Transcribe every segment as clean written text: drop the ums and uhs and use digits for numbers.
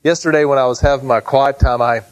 Yesterday when I was having my quiet time, I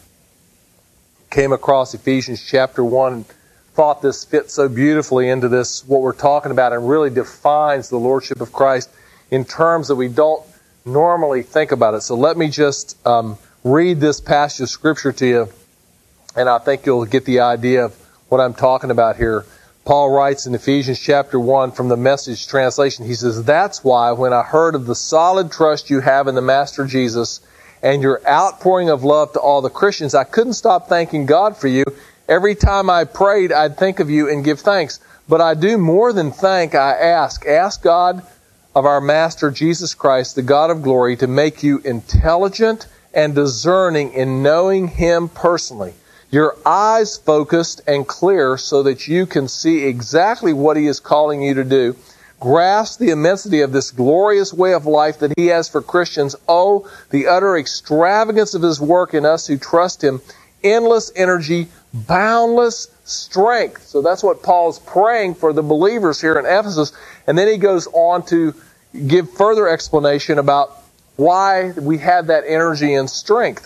came across Ephesians chapter 1 and thought this fits so beautifully into this, what we're talking about, and really defines the Lordship of Christ in terms that we don't normally think about it. So let me just read this passage of Scripture to you, and I think you'll get the idea of what I'm talking about here. Paul writes in Ephesians chapter 1 from the Message translation, he says, "That's why when I heard of the solid trust you have in the Master Jesus and your outpouring of love to all the Christians, I couldn't stop thanking God for you. Every time I prayed, I'd think of you and give thanks. But I do more than thank, I ask. Ask God of our Master Jesus Christ, the God of glory, to make you intelligent and discerning in knowing Him personally. Your eyes focused and clear so that you can see exactly what He is calling you to do. Grasp the immensity of this glorious way of life that He has for Christians. Oh, the utter extravagance of His work in us who trust Him. Endless energy, boundless strength." So that's what Paul's praying for the believers here in Ephesus. And then he goes on to give further explanation about why we have that energy and strength.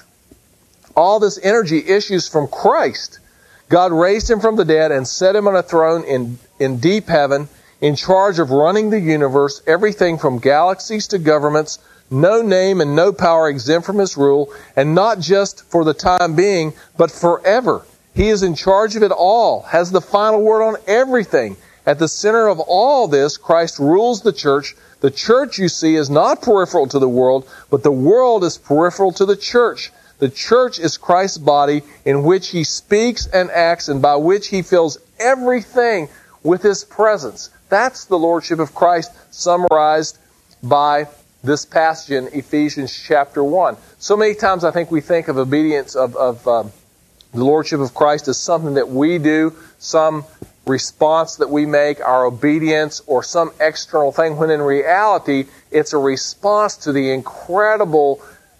All this energy issues from Christ. God raised Him from the dead and set Him on a throne in deep heaven, in charge of running the universe, everything from galaxies to governments, no name and no power exempt from His rule, and not just for the time being, but forever. He is in charge of it all, has the final word on everything. At the center of all this, Christ rules the church. The church, you see, is not peripheral to the world, but the world is peripheral to the church. The church is Christ's body in which He speaks and acts and by which He fills everything with His presence. That's the Lordship of Christ summarized by this passage in Ephesians chapter 1. So many times I think we think of obedience of the Lordship of Christ as something that we do, some response that we make, our obedience, or some external thing, when in reality it's a response to the incredible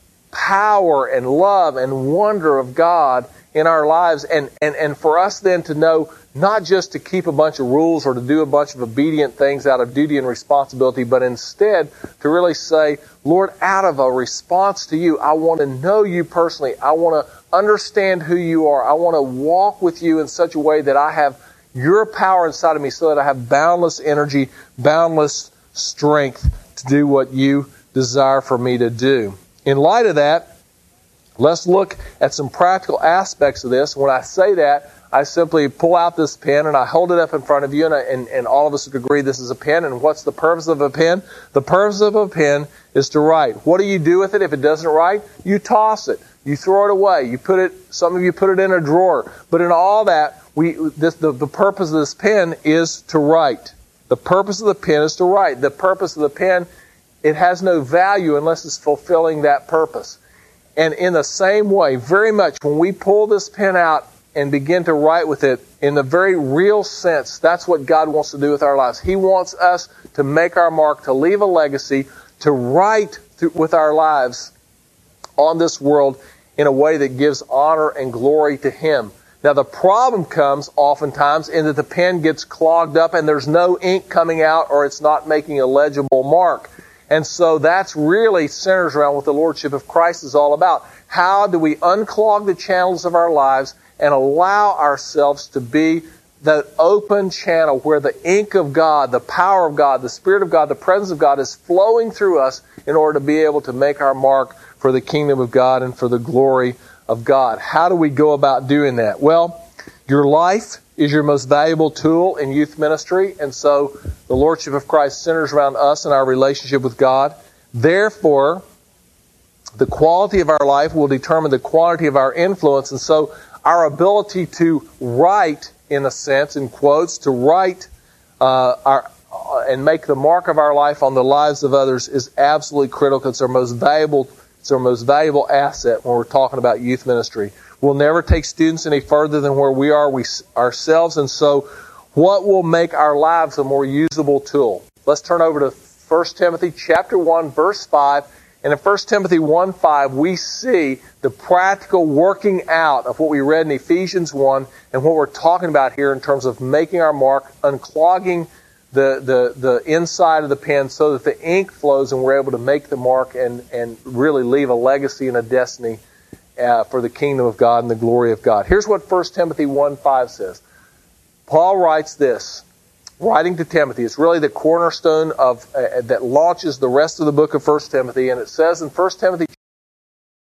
power and love and wonder of God in our lives, and for us then to know not just to keep a bunch of rules or to do a bunch of obedient things out of duty and responsibility, but instead to really say, Lord, out of a response to You, I want to know You personally. I want to understand who You are. I want to walk with You in such a way that I have Your power inside of me so that I have boundless energy, boundless strength to do what You desire for me to do. In light of that, let's look at some practical aspects of this. When I say that, I simply pull out this pen and I hold it up in front of you, and all of us would agree this is a pen. And what's the purpose of a pen? The purpose of a pen is to write. What do you do with it if it doesn't write? You toss it. You throw it away. Some of you put it in a drawer. But in all that, the purpose of this pen is to write. The purpose of the pen is to write. The purpose of the pen, it has no value unless it's fulfilling that purpose. And in the same way, very much, when we pull this pen out and begin to write with it, in the very real sense, that's what God wants to do with our lives. He wants us to make our mark, to leave a legacy, to write with our lives on this world in a way that gives honor and glory to Him. Now, the problem comes oftentimes in that the pen gets clogged up and there's no ink coming out, or it's not making a legible mark. And so that's really centers around what the Lordship of Christ is all about. How do we unclog the channels of our lives and allow ourselves to be that open channel where the ink of God, the power of God, the Spirit of God, the presence of God is flowing through us in order to be able to make our mark for the kingdom of God and for the glory of God? How do we go about doing that? Well, your life is your most valuable tool in youth ministry, and so the Lordship of Christ centers around us and our relationship with God. Therefore, the quality of our life will determine the quantity of our influence, and so our ability to write, in a sense, in quotes, to write and make the mark of our life on the lives of others is absolutely critical. It's our most valuable asset when we're talking about youth ministry. We'll never take students any further than where we are ourselves, and so what will make our lives a more usable tool? Let's turn over to 1 Timothy chapter 1, verse 5. And in 1 Timothy 1:5, we see the practical working out of what we read in Ephesians 1 and what we're talking about here in terms of making our mark, unclogging the inside of the pen so that the ink flows and we're able to make the mark and really leave a legacy and a destiny for the kingdom of God and the glory of God. Here's what 1 Timothy 1:5 says. Paul writes this, writing to Timothy. It's really the cornerstone of that launches the rest of the book of 1 Timothy. And it says in 1 Timothy